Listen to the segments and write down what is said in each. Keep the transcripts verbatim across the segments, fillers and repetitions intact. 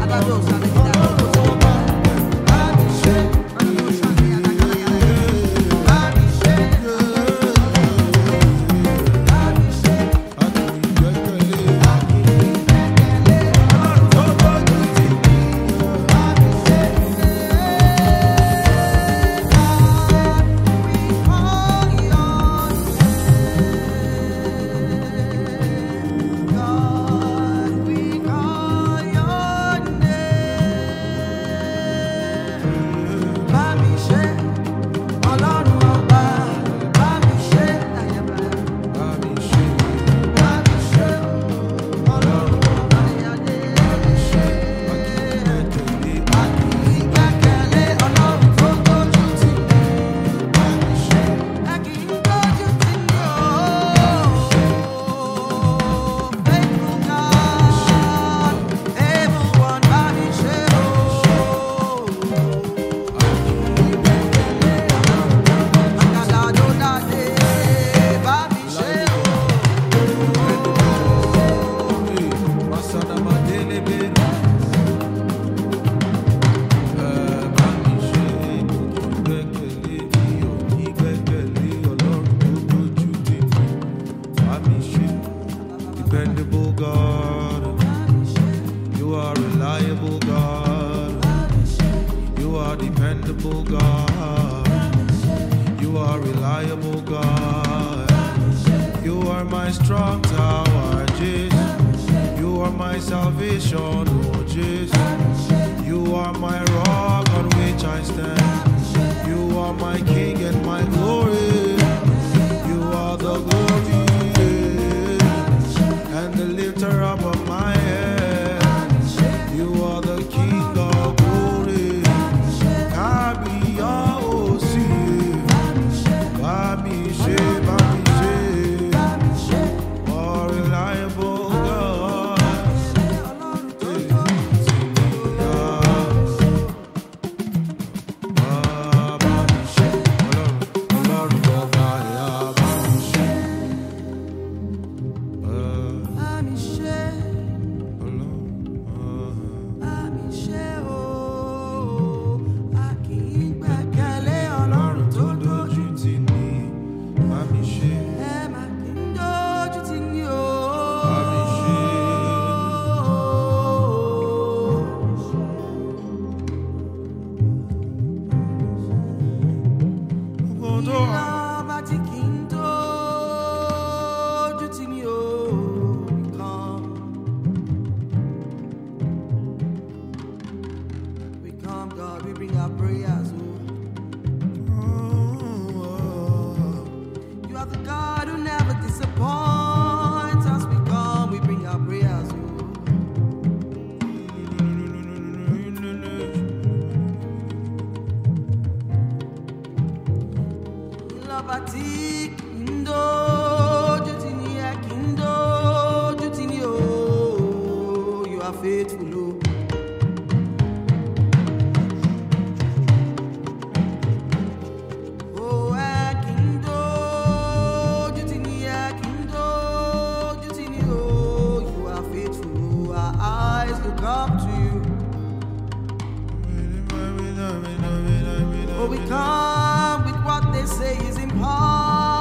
Dependable God, you are reliable God, you are dependable God, you are reliable God, you are my strong tower, Jesus, you are my salvation, oh Jesus, you are my rock on which I stand, you are my King and my glory, you are the glory and the lifter up of my head. You are the King of glory. Kabiya osi, Bamishe, Bamishe, oh reliable God. God, we bring our prayers. Oh. You are the God who never disappoints. As we come, we bring our prayers. Oh, you are faithful, Lord. Oh, we come with what they say is impossible.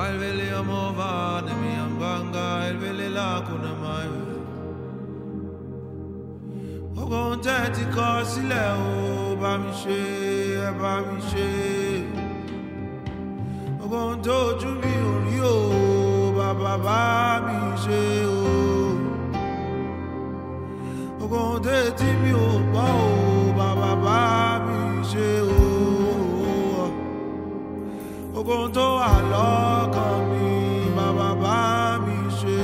elvele amova nemi anganga elvele la kuna mai. Ogun tẹ́tí kọ sílẹ̀ o bá mi ṣe ẹ bá mi ṣe. Ogun tójú mi ò rí o bàbá bá mi ṣe o. Ogun tẹ́tí mi ò gbọ́ o bàbá bá mi ṣe o. Ogun tó wà lọ́kàn mi bàbá bá mi ṣe.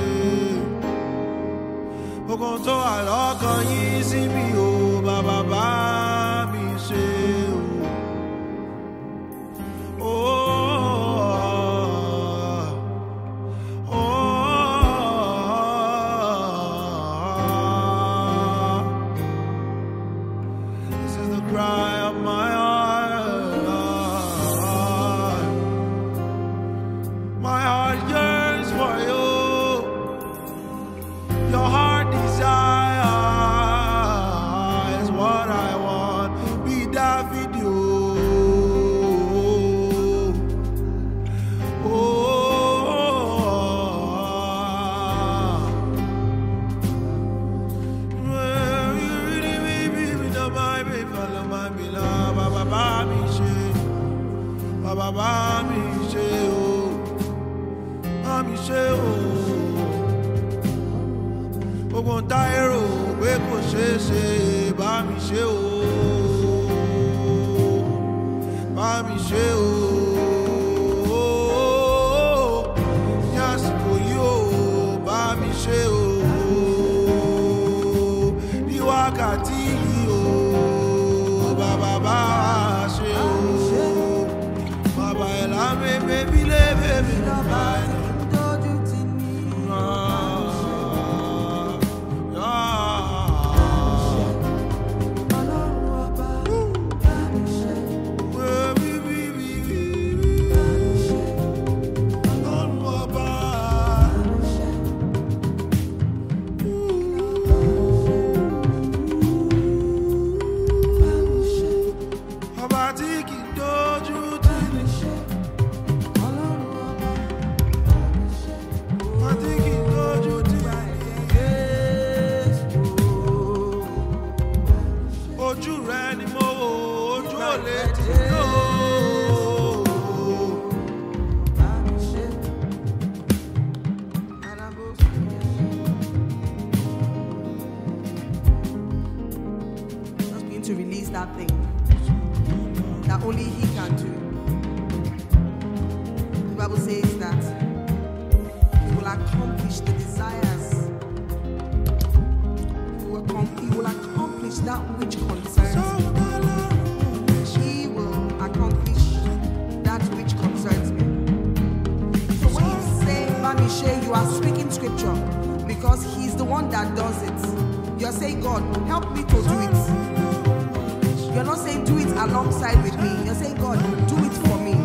Ogun tó wà lọ́kàn yín sí mi o bàbá bá mi ṣe o. This is the cry of my heart. My heart yearns for you. Your heart desire is what I want. Be that video. Oh, you really baby, me no my baby, follow my beloved. Baba ba mi she, Baba ba mi she oh, ba mi she oh. Ogun táírò pé kò ṣeé ṣe bá mi ṣe o bá mi ṣe o ní àsìkò yìí o bá mi ṣe o ní wákàtí yìí o bàbá bá ṣe o bàbá ẹ̀ lámẹ́mẹ́ bí lébè mi bàbá ẹ̀. Ojú rẹ ni mo wò, ojú ò lè tì lọ. Just begin to release that thing that only He can do. The Bible says that He will accomplish the desires. He will, com- he will accomplish that which concerns me. He will accomplish that which concerns me. So when you say, Bamishe, you are speaking scripture because He's the one that does it. You are saying, God, help me to do it. You are not saying do it alongside with me. You are saying, God, do it for me.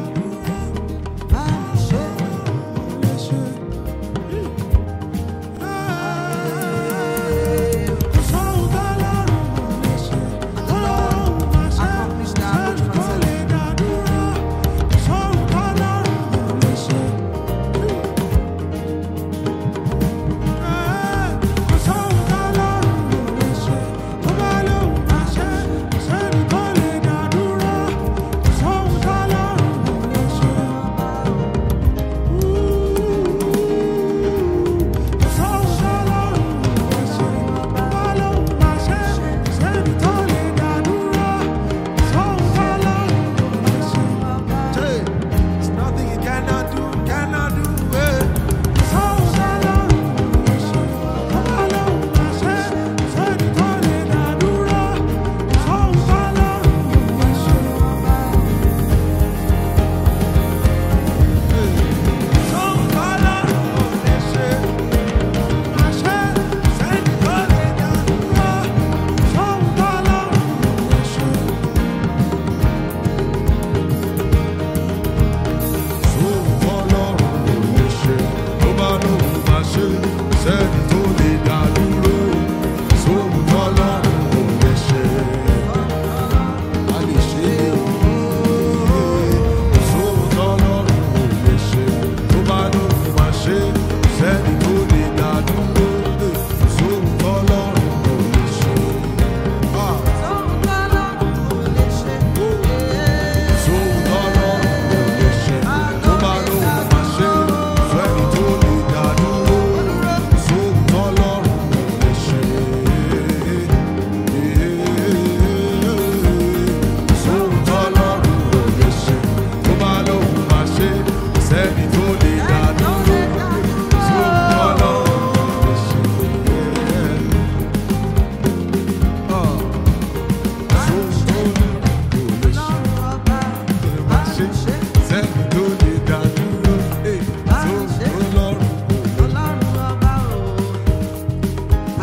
Someone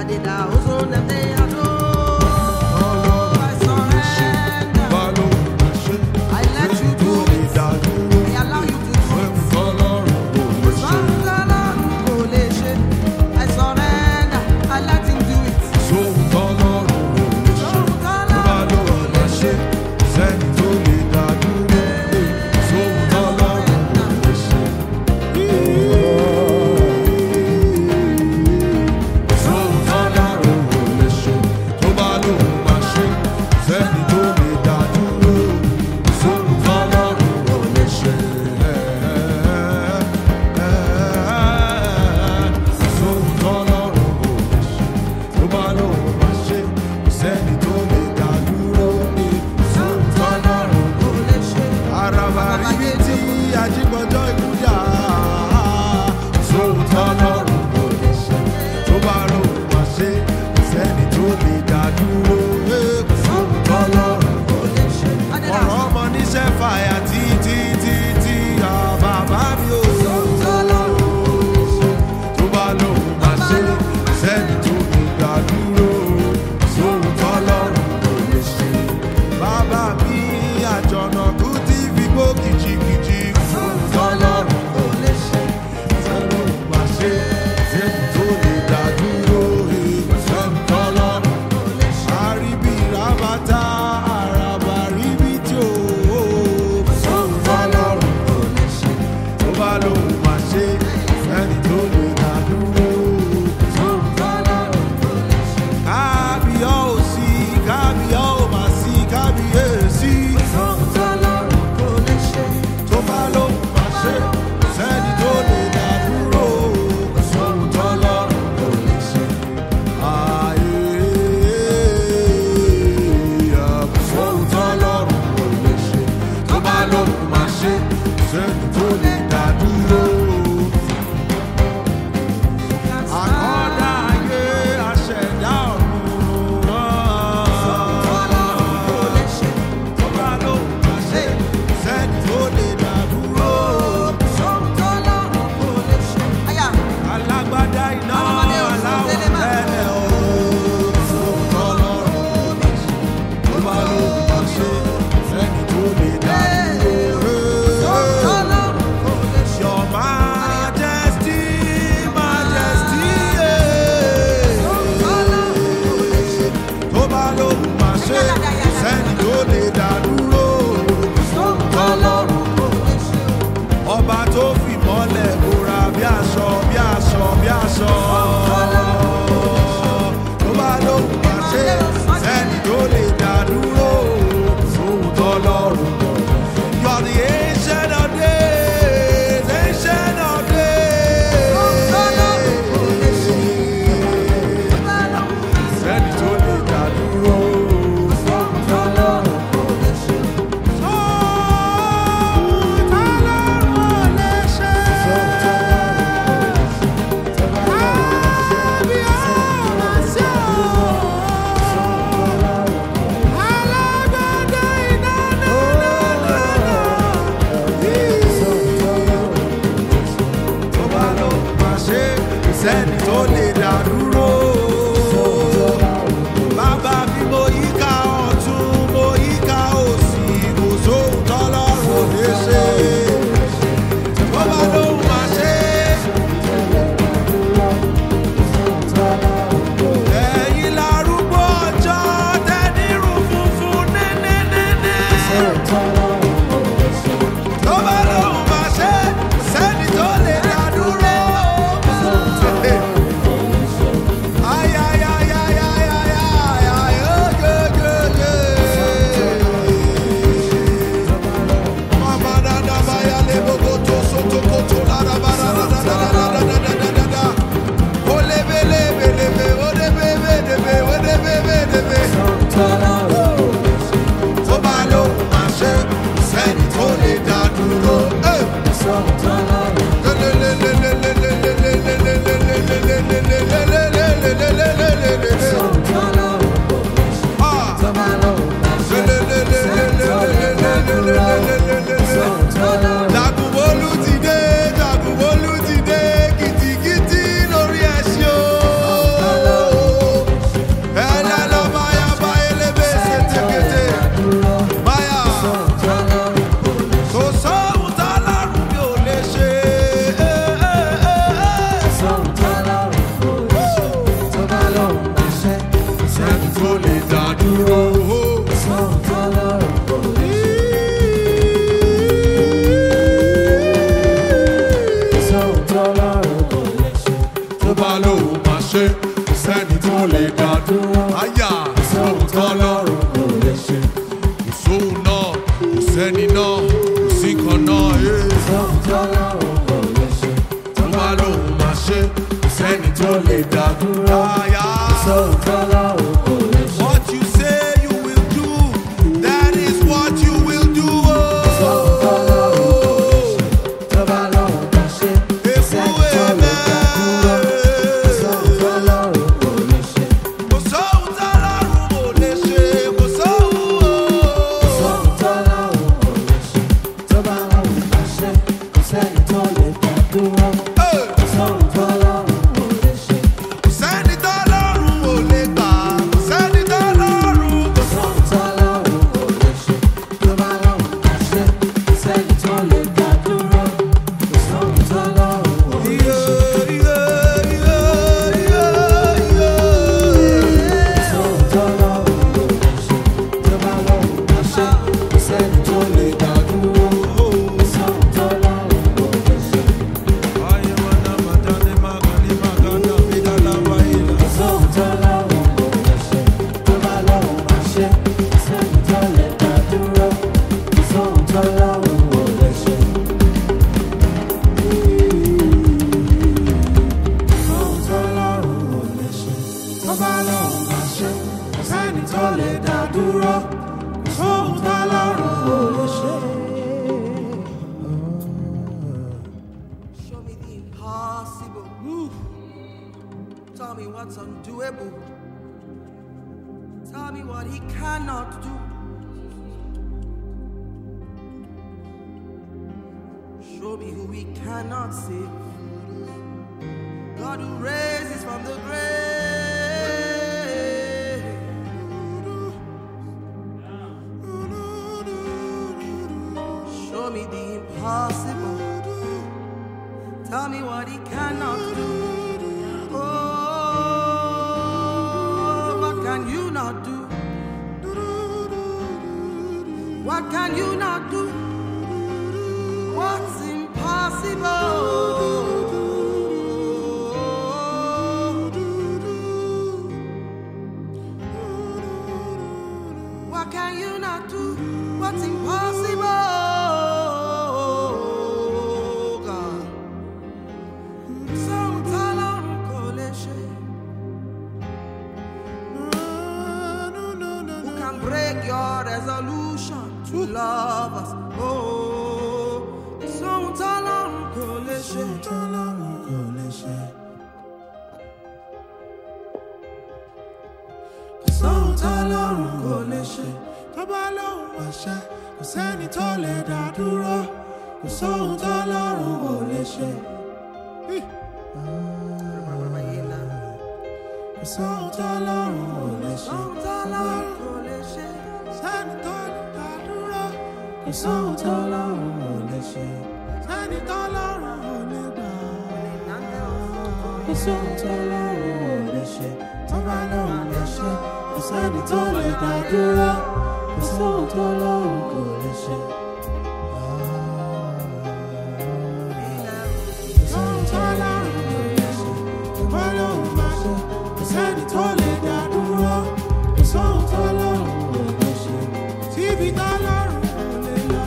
Adida, Ozo, Neme, Ado. I surrender. I let you do it. I allow you to do it. I surrender. I let him do it. Nobody dúró. Àyà Kò sóhun tọ́lọ́run kò lè ṣe. kò sóhun náà, kò sẹ́ni náà, kò sí kan náà. eh. Kò sóhun tọ́lọ́run kò lè ṣe. Tó bá lóun máa ṣe, kò sẹ́ni tó lè dá dúró. Àyà. Kò sóhun tọ́lọ́run kò lè ṣe. What you say you will do, that is what you will do. Kò sóhun tọ́lọ́run kò lè ṣe. Tó bá lóun máa ṣe, kò sẹ́ni tó lè dá dúró. Kò sóhun tọ́lọ́run kò lè ṣe. Kò sóhun tọ́lọ́run ò lè ṣe, kò sóhun. Kò sóhun tọ́lọ́run kò lè ṣe. Tó bá lóun máa ṣe, kò sẹ́ni tó lè dá dúró. Eh, Kò sóhun tọ́lọ́run kò lè ṣe. Kò sẹ́ni tọ́lọ́run ò lè gbà, kò sẹ́ni tọ́lọ́run kò Kò sóhun tọ́lọ́run kò lè ṣe. Tó bá lóun máa ṣe, kò sẹ́ni tó lè dá dúró. Kò sóhun tọ́lọ́run kò lè ṣe. Show me the impossible. Tell me what's undoable. Tell me what he cannot do. Show me who he cannot save. God who raises from the grave. Show me the impossible. Tell me what he cannot do. Oh, what can you not do? What can you not do? What's impossible? What can you not do? What's impossible? God. Sóhun tọ́lọ́run kò lè ṣe. Who can break your resolution to love us? Oh, sóhun tọ́lọ́run kò lè ṣe. sóhun tọ́lọ́run kò lè ṣe. Tó bá lóun máa ṣe, kò sẹ́ni tó lè dá dúró. Kò sóhun tọ́lọ́run ò lè ṣe. Kò sóhun tọ́lọ́run ò lè ṣe. Sóhun tọ́lọ́run kò lè ṣe. Sẹ́ni tó lè dá dúró. Kò sóhun tọ́lọ́run ò lè ṣe. Sẹ́ni tọ́lọ́run ò lè gbà. Kò sóhun tọ́lọ́run ò lè ṣe. Tó bá lóun máa ṣe, kò sẹ́ni tó lè dá dúró. Kò sóhun tọ́lọ́run kò lè ṣe. Kò sóhun tọ́lọ́run ò lè ṣe. Tó bá lóun máa ṣe, kò sẹ́ni tó lè dá dúró. Kò sóhun tọ́lọ́run ò lè ṣe. Síbi tọ́lọ́run ò lè lọ.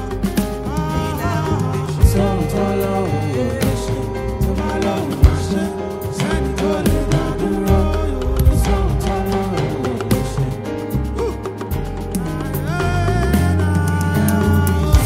Kò sóhun tọ́lọ́run ò lè ṣe. Tó bá lóun máa ṣe, kò sẹ́ni tó lè dá dúró. Kò sóhun tọ́lọ́run ò lè ṣe.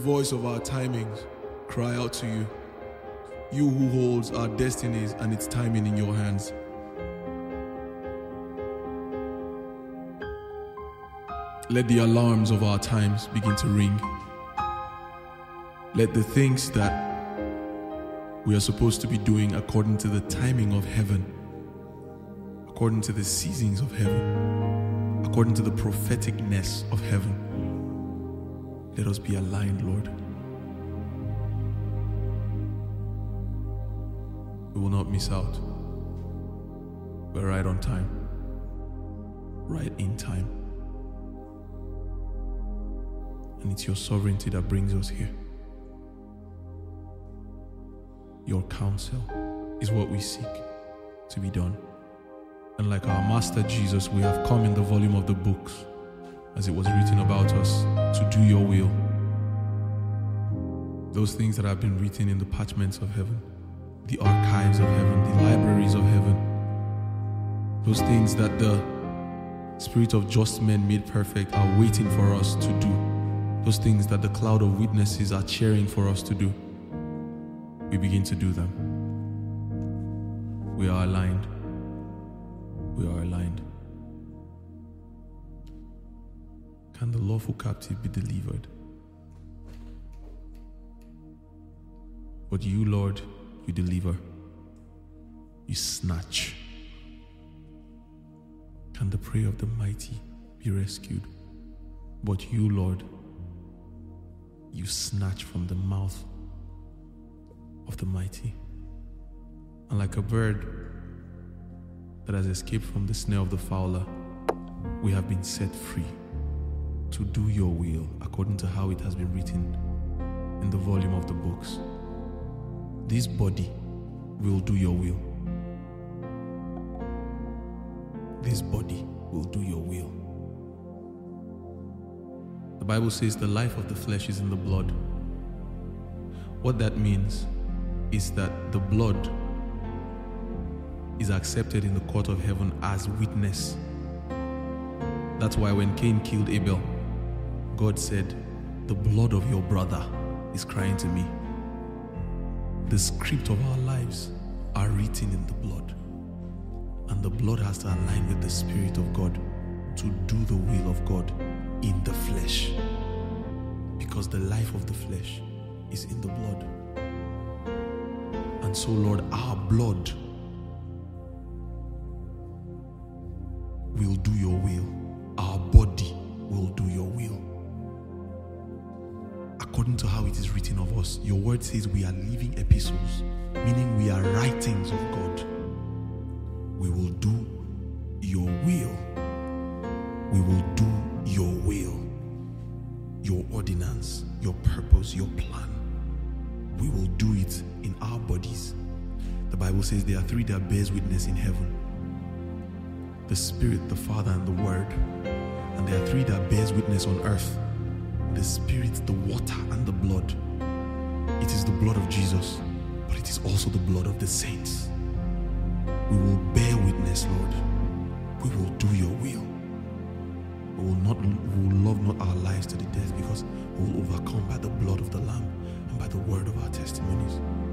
voice of our timings cry out to you. You who holds our destinies and its timing in your hands. Let the alarms of our times begin to ring. Let the things that we are supposed to be doing according to the timing of heaven, according to the seasons of heaven, according to the propheticness of heaven, let us be aligned, Lord. We will not miss out. We're right on time, right in time. And it's your sovereignty that brings us here. Your counsel is what we seek to be done. And like our Master Jesus, we have come in the volume of the books, as it was written about us, to do your will. Those things that have been written in the parchments of heaven, the archives of heaven, the libraries of heaven, those things that the Spirit of just men made perfect are waiting for us to do, those things that the cloud of witnesses are cheering for us to do. We begin to do them. We are aligned. We are aligned. Can the lawful captive be delivered? But you, Lord, you deliver. You snatch. Can the prey of the mighty be rescued? But you, Lord, you snatch from the mouth of the mighty. And like a bird that has escaped from the snare of the fowler, we have been set free to do your will according to how it has been written in the volume of the books. This body will do your will. This body will do your will. The Bible says the life of the flesh is in the blood. What that means is that the blood is accepted in the court of heaven as witness. That's why when Cain killed Abel, God said, the blood of your brother is crying to me. The script of our lives are written in the blood. And the blood has to align with the Spirit of God to do the will of God in the flesh. Because the life of the flesh is in the blood. And so, Lord, our blood will do your will. Our body will do your will. According to how it is written of us, your word says we are living epistles, meaning we are writings of God. We will do your will. We will do your will, your ordinance, your purpose, your plan. We will do it in our bodies. The Bible says there are three that bears witness in heaven: the Spirit, the Father, and the Word. And there are three that bears witness on earth: the Spirit, the water, and the blood. It is the blood of Jesus, but it is also the blood of the saints. We will bear witness, Lord. We will do your will. We will not, we will love not our lives to the death, because we will overcome by the blood of the Lamb and by the word of our testimonies.